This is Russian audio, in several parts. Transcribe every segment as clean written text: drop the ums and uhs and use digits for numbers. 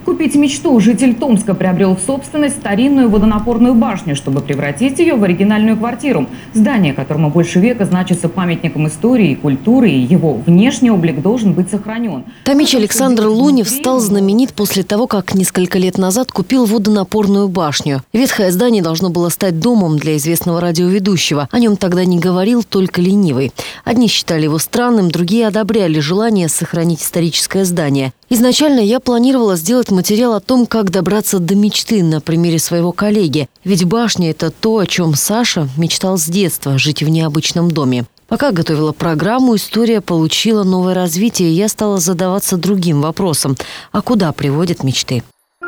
Купить мечту. Житель Томска приобрел в собственность старинную водонапорную башню, чтобы превратить ее в оригинальную квартиру. Здание, которому больше века, значится памятником истории и культуры, и его внешний облик должен быть сохранен. Томич Александр Лунев стал знаменит после того, как несколько лет назад купил водонапорную башню. Ветхое здание должно было стать домом для известного радиоведущего. О нем тогда не говорил только ленивый. Одни считали его странным, другие одобряли желание сохранить историческое здание. Изначально я планировала сделать материал о том, как добраться до мечты на примере своего коллеги. Ведь башня – это то, о чем Саша мечтал с детства – жить в необычном доме. Пока готовила программу, история получила новое развитие, и я стала задаваться другим вопросом – а куда приводят мечты?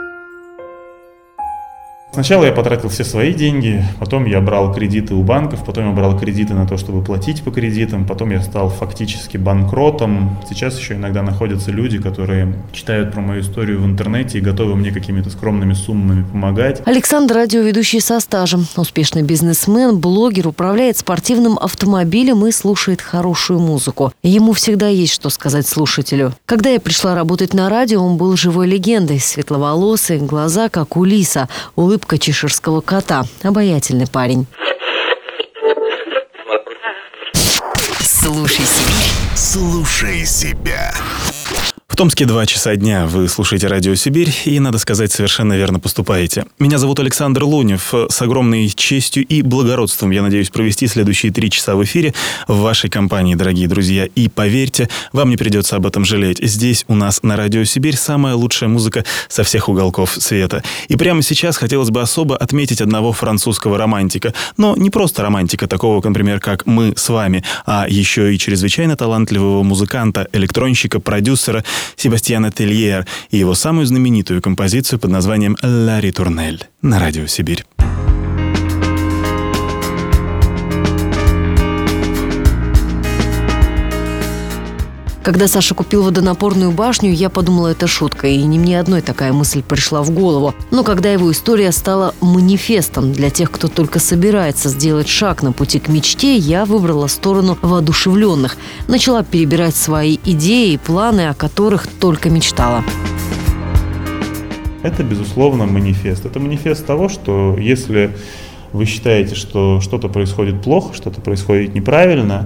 Сначала я потратил все свои деньги, потом я брал кредиты у банков, потом я брал кредиты на то, чтобы платить по кредитам, потом я стал фактически банкротом. Сейчас еще иногда находятся люди, которые читают про мою историю в интернете и готовы мне какими-то скромными суммами помогать. Александр – радиоведущий со стажем. Успешный бизнесмен, блогер, управляет спортивным автомобилем и слушает хорошую музыку. Ему всегда есть что сказать слушателю. Когда я пришла работать на радио, он был живой легендой. Светловолосый, глаза как у лиса, улыбка чеширского кота. Обаятельный парень. Слушай Сибирь. Слушай себя. В Томске 2 часа дня. Вы слушаете Радио Сибирь и, надо сказать, совершенно верно поступаете. Меня зовут Александр Лунев. С огромной честью и благородством я надеюсь провести следующие 3 часа в эфире в вашей компании, дорогие друзья. И поверьте, вам не придется об этом жалеть. Здесь у нас на Радио Сибирь самая лучшая музыка со всех уголков света. И прямо сейчас хотелось бы особо отметить одного французского романтика. Но не просто романтика, такого, например, как мы с вами, а еще и чрезвычайно талантливого музыканта, электронщика, продюсера Себастьяна Тельер и его самую знаменитую композицию под названием «Ла Ритурнель» на Радио Сибирь. Когда Саша купил водонапорную башню, я подумала, это шутка, и не мне одной такая мысль пришла в голову. Но когда его история стала манифестом для тех, кто только собирается сделать шаг на пути к мечте, я выбрала сторону воодушевленных. Начала перебирать свои идеи и планы, о которых только мечтала. Это, безусловно, манифест. Это манифест того, что если вы считаете, что что-то происходит плохо, что-то происходит неправильно,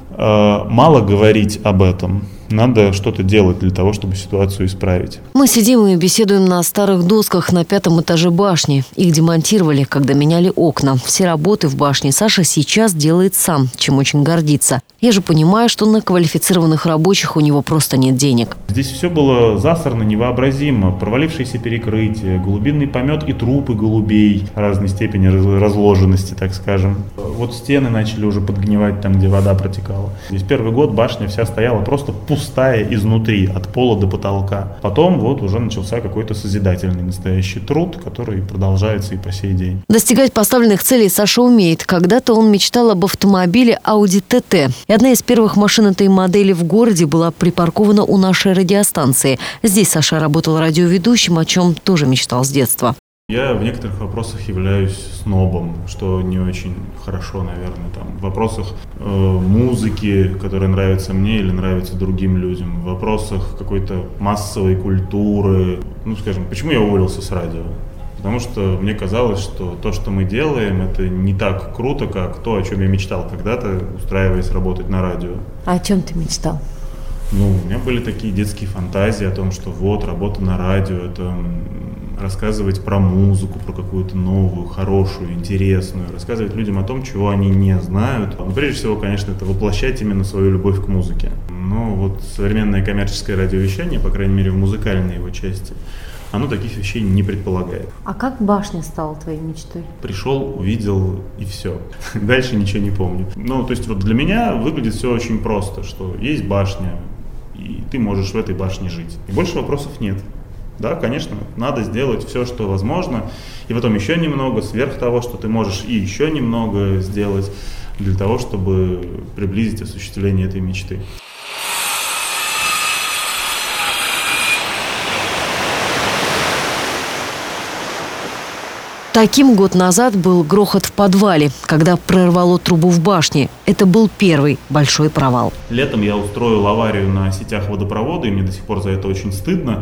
мало говорить об этом. Надо что-то делать для того, чтобы ситуацию исправить. Мы сидим и беседуем на старых досках на 5-м этаже башни. Их демонтировали, когда меняли окна. Все работы в башне Саша сейчас делает сам, чем очень гордится. Я же понимаю, что на квалифицированных рабочих у него просто нет денег. Здесь все было засрано невообразимо. Провалившиеся перекрытия, голубиный помет и трупы голубей разной степени разложенности, так скажем. Вот стены начали уже подгнивать там, где вода протекала. Здесь первый год башня вся стояла просто пустая изнутри, от пола до потолка. Потом вот уже начался какой-то созидательный настоящий труд, который продолжается и по сей день. Достигать поставленных целей Саша умеет. Когда-то он мечтал об автомобиле Audi TT. И одна из первых машин этой модели в городе была припаркована у нашей радиостанции. Здесь Саша работал радиоведущим, о чем тоже мечтал с детства. Я в некоторых вопросах являюсь снобом, что не очень хорошо, наверное. Там, в вопросах музыки, которая нравится мне или нравится другим людям, в вопросах какой-то массовой культуры. Ну, скажем, почему я уволился с радио? Потому что мне казалось, что то, что мы делаем, это не так круто, как то, о чем я мечтал когда-то, устраиваясь работать на радио. А о чем ты мечтал? Ну, у меня были такие детские фантазии о том, что вот, работа на радио, это рассказывать про музыку, про какую-то новую, хорошую, интересную, рассказывать людям о том, чего они не знают. Но прежде всего, конечно, это воплощать именно свою любовь к музыке. Но вот современное коммерческое радиовещание, по крайней мере в музыкальной его части, оно таких вещей не предполагает. А как башня стала твоей мечтой? Пришел, увидел и все. Дальше ничего не помню. Ну, то есть вот для меня выглядит все очень просто, что есть башня, и ты можешь в этой башне жить. И больше вопросов нет. Да, конечно, надо сделать все, что возможно, и потом еще немного, сверх того, что ты можешь, и еще немного сделать для того, чтобы приблизить осуществление этой мечты. Таким год назад был грохот в подвале, когда прорвало трубу в башне. Это был первый большой провал. Летом я устроил аварию на сетях водопровода, и мне до сих пор за это очень стыдно.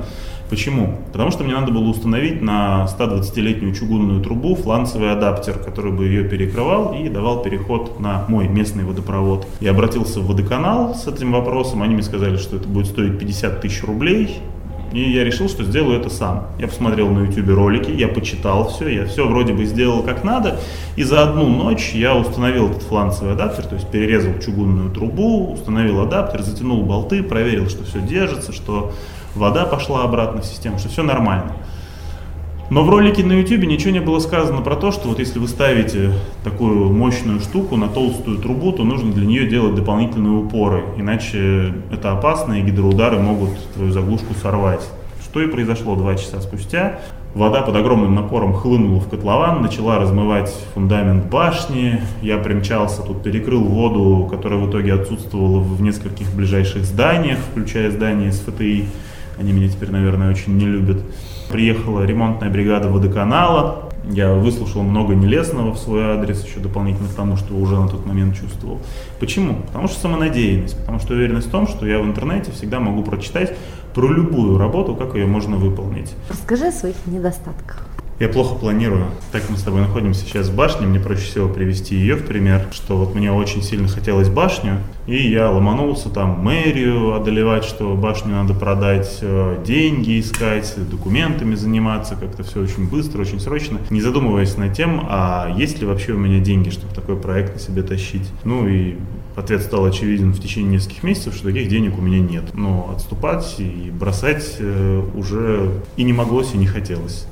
Почему? Потому что мне надо было установить на 120-летнюю чугунную трубу фланцевый адаптер, который бы ее перекрывал и давал переход на мой местный водопровод. Я обратился в водоканал с этим вопросом, они мне сказали, что это будет стоить 50 тысяч рублей. И я решил, что сделаю это сам. Я посмотрел на YouTube ролики, я почитал все, я все вроде бы сделал как надо. И за одну ночь я установил этот фланцевый адаптер, то есть перерезал чугунную трубу, установил адаптер, затянул болты, проверил, что все держится, что вода пошла обратно в систему, что все нормально. Но в ролике на YouTube ничего не было сказано про то, что вот если вы ставите такую мощную штуку на толстую трубу, то нужно для нее делать дополнительные упоры, иначе это опасно и гидроудары могут твою заглушку сорвать. Что и произошло 2 часа спустя. Вода под огромным напором хлынула в котлован, начала размывать фундамент башни. Я примчался, тут перекрыл воду, которая в итоге отсутствовала в нескольких ближайших зданиях, включая здание СФТИ. Они меня теперь, наверное, очень не любят. Приехала ремонтная бригада водоканала. Я выслушал много нелестного в свой адрес, еще дополнительно к тому, что уже на тот момент чувствовал. Почему? Потому что самонадеянность, потому что уверенность в том, что я в интернете всегда могу прочитать про любую работу, как ее можно выполнить. Расскажи о своих недостатках. Я плохо планирую. Так мы с тобой находимся сейчас в башне, мне проще всего привести ее в пример, что вот мне очень сильно хотелось башню, и я ломанулся там мэрию одолевать, что башню надо продать, деньги искать, документами заниматься, как-то все очень быстро, очень срочно, не задумываясь над тем, а есть ли вообще у меня деньги, чтобы такой проект на себе тащить. Ну и ответ стал очевиден в течение нескольких месяцев, что таких денег у меня нет. Но отступать и бросать уже и не моглось, и не хотелось.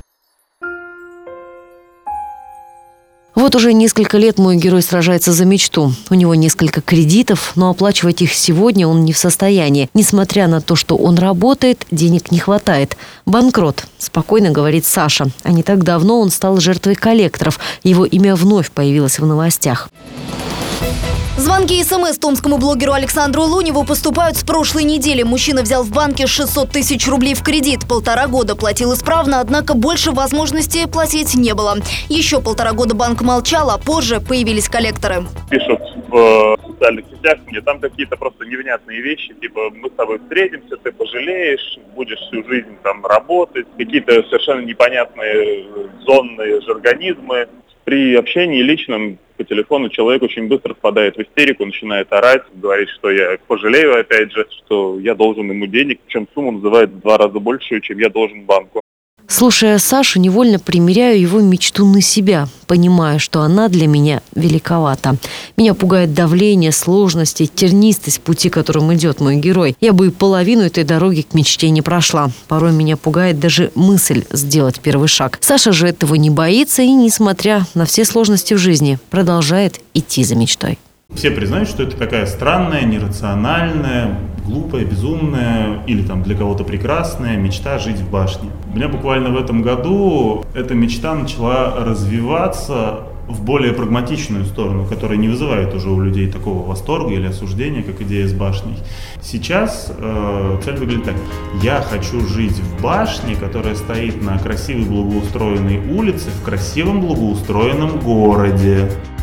Вот уже несколько лет мой герой сражается за мечту. У него несколько кредитов, но оплачивать их сегодня он не в состоянии. Несмотря на то, что он работает, денег не хватает. Банкрот, спокойно говорит Саша. А не так давно он стал жертвой коллекторов. Его имя вновь появилось в новостях. Звонки и СМС томскому блогеру Александру Луневу поступают с прошлой недели. Мужчина взял в банке 600 тысяч рублей в кредит. 1,5 года платил исправно, однако больше возможности платить не было. Еще 1,5 года банк молчал, а позже появились коллекторы. Пишут в социальных сетях мне там какие-то просто невнятные вещи, типа мы с тобой встретимся, ты пожалеешь, будешь всю жизнь там работать. Какие-то совершенно непонятные зонные жаргонизмы. При общении личном по телефону человек очень быстро впадает в истерику, начинает орать, говорит, что я пожалею, опять же, что я должен ему денег, причем сумму называет в 2 раза большую, чем я должен банку. Слушая Сашу, невольно примеряю его мечту на себя, понимая, что она для меня великовата. Меня пугает давление, сложности, тернистость пути, которым идет мой герой. Я бы и половину этой дороги к мечте не прошла. Порой меня пугает даже мысль сделать первый шаг. Саша же этого не боится и, несмотря на все сложности в жизни, продолжает идти за мечтой. Все признают, что это такая странная, нерациональная, глупая, безумная или там для кого-то прекрасная мечта жить в башне. У меня буквально в этом году эта мечта начала развиваться в более прагматичную сторону, которая не вызывает уже у людей такого восторга или осуждения, как идея с башней. Сейчас цель выглядит так. Я хочу жить в башне, которая стоит на красивой благоустроенной улице в красивом благоустроенном городе.